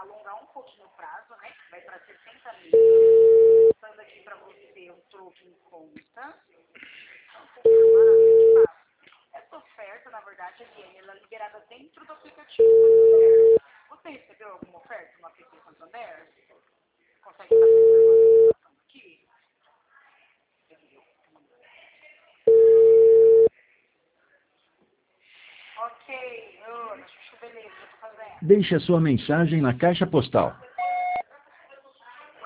alongar um pouquinho o prazo, né? Vai para 60 mil. Passando aqui para você um troco em conta. Essa oferta, na verdade, ela é liberada dentro do aplicativo Santander. Você recebeu alguma oferta no aplicativo Santander? Consegue fazer a informação aqui? Ok, Ana, beleza, eu tô fazendo. Deixe a sua mensagem na caixa postal